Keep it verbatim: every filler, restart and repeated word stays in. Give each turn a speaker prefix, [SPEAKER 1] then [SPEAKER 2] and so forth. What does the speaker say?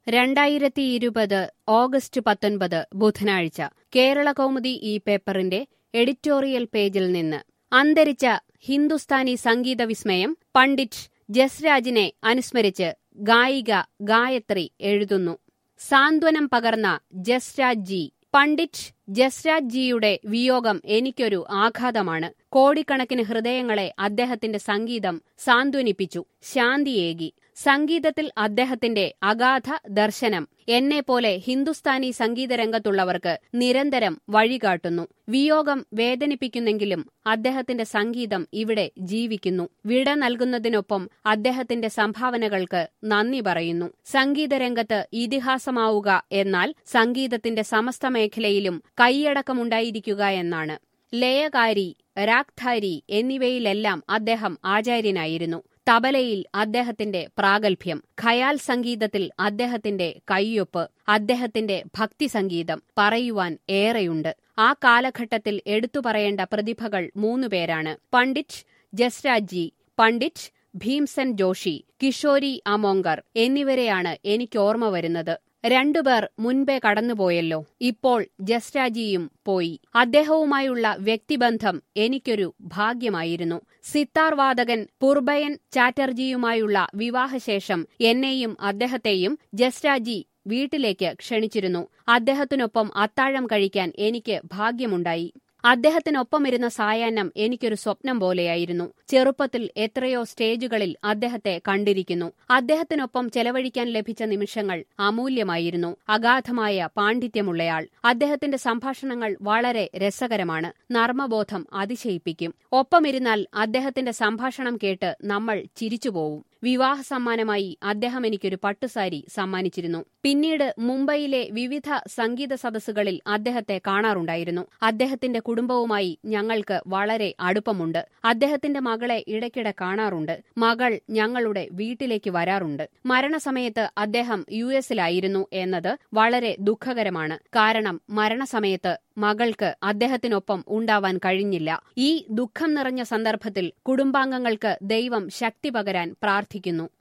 [SPEAKER 1] രണ്ടായിരത്തി ഇരുപത് ഓഗസ്റ്റ് പത്തൊൻപത് ബുധനാഴ്ച കേരളകൗമുദി ഈ പേപ്പറിന്റെ എഡിറ്റോറിയൽ പേജിൽ നിന്ന് അന്തരിച്ച ഹിന്ദുസ്ഥാനി സംഗീത വിസ്മയം പണ്ഡിറ്റ് ജസ്രാജിനെ അനുസ്മരിച്ച് ഗായിക ഗായത്രി എഴുതുന്നു. സാന്ത്വനം പകർന്ന ജസ്രാജ് ജി. പണ്ഡിറ്റ് ജസ്രാജ് ജിയുടെ വിയോഗം എനിക്കൊരു ആഘാതമാണ്. കോടിക്കണക്കിന് ഹൃദയങ്ങളെ അദ്ദേഹത്തിന്റെ സംഗീതം സാന്ത്വനിപ്പിച്ചു, ശാന്തിയേകി. സംഗീതത്തിൽ അദ്ദേഹത്തിന്റെ അഗാധ ദർശനം എന്നെപ്പോലെ ഹിന്ദുസ്ഥാനി സംഗീതരംഗത്തുള്ളവർക്ക് നിരന്തരം വഴികാട്ടുന്നു. വിയോഗം വേദനിപ്പിക്കുന്നെങ്കിലും അദ്ദേഹത്തിന്റെ സംഗീതം ഇവിടെ ജീവിക്കുന്നു. വിട നൽകുന്നതിനൊപ്പം അദ്ദേഹത്തിന്റെ സംഭാവനകൾക്ക് നന്ദി പറയുന്നു. സംഗീതരംഗത്ത് ഇതിഹാസമാവുക എന്നാൽ സംഗീതത്തിന്റെ സമസ്ത മേഖലയിലും കൈയടക്കമുണ്ടായിരിക്കുക എന്നാണ്. ലയകാരി, രാഗ്ധാരി എന്നിവയിലെല്ലാം അദ്ദേഹം ആചാര്യനായിരുന്നു. തബലയിൽ അദ്ദേഹത്തിന്റെ പ്രാഗൽഭ്യം, ഖയാൽ സംഗീതത്തിൽ അദ്ദേഹത്തിന്റെ കയ്യൊപ്പ്, അദ്ദേഹത്തിന്റെ ഭക്തിസംഗീതം പറയുവാൻ ഏറെയുണ്ട്. ആ കാലഘട്ടത്തിൽ എടുത്തുപറയേണ്ട പ്രതിഭകൾ മൂന്നുപേരാണ്: പണ്ഡിറ്റ് ജസ്രാജ് ജി, പണ്ഡിറ്റ് ഭീംസൻ ജോഷി, കിഷോരി അമോങ്കർ എന്നിവരെയാണ് എനിക്കോർമ്മ വരുന്നത്. രണ്ടുപേർ മുൻപേ കടന്നുപോയല്ലോ. ഇപ്പോൾ ജസ്രാജിയും പോയി. അദ്ദേഹവുമായുള്ള വ്യക്തിബന്ധം എനിക്കൊരു ഭാഗ്യമായിരുന്നു. സിത്താർ വാദകൻ പുർബയൻ ചാറ്റർജിയുമായുള്ള വിവാഹശേഷം എന്നെയും അദ്ദേഹത്തെയും ജസ്രാജി വീട്ടിലേക്ക് ക്ഷണിച്ചിരുന്നു. അദ്ദേഹത്തിനൊപ്പം അത്താഴം കഴിക്കാൻ എനിക്ക് ഭാഗ്യമുണ്ടായി. അദ്ദേഹത്തിനൊപ്പമിരുന്ന സായാഹ്നം എനിക്കൊരു സ്വപ്നം പോലെയായിരുന്നു. ചെറുപ്പത്തിൽ എത്രയോ സ്റ്റേജുകളിൽ അദ്ദേഹത്തെ കണ്ടിരിക്കുന്നു. അദ്ദേഹത്തിനൊപ്പം ചെലവഴിക്കാൻ ലഭിച്ച നിമിഷങ്ങൾ അമൂല്യമായിരുന്നു. അഗാധമായ പാണ്ഡിത്യമുള്ളയാൾ. അദ്ദേഹത്തിന്റെ സംഭാഷണങ്ങൾ വളരെ രസകരമാണ്. നർമ്മബോധം അതിശയിപ്പിക്കും. ഒപ്പമിരുന്നാൽ അദ്ദേഹത്തിന്റെ സംഭാഷണം കേട്ട് നമ്മൾ ചിരിച്ചുപോവും. വിവാഹ സമ്മാനമായി അദ്ദേഹം എനിക്കൊരു പട്ടുസാരി സമ്മാനിച്ചിരുന്നു. പിന്നീട് മുംബൈയിലെ വിവിധ സംഗീത സദസ്സുകളിൽ അദ്ദേഹത്തെ കാണാറുണ്ടായിരുന്നു. അദ്ദേഹത്തിന്റെ കുടുംബവുമായി ഞങ്ങൾക്ക് വളരെ അടുപ്പമുണ്ട്. അദ്ദേഹത്തിന്റെ മകളെ ഇടയ്ക്കിടെ കാണാറുണ്ട്. മകൾ ഞങ്ങളുടെ വീട്ടിലേക്ക് വരാറുണ്ട്. മരണസമയത്ത് അദ്ദേഹം യു എസിലായിരുന്നു എന്നത് വളരെ ദുഃഖകരമാണ്. കാരണം മരണസമയത്ത് മകൾക്ക് അദ്ദേഹത്തിനൊപ്പം ഉണ്ടാവാൻ കഴിഞ്ഞില്ല. ഈ ദുഃഖം നിറഞ്ഞ സന്ദർഭത്തിൽ കുടുംബാംഗങ്ങൾക്ക് ദൈവം ശക്തി പകരാൻ പ്രാർത്ഥിക്കുന്നു.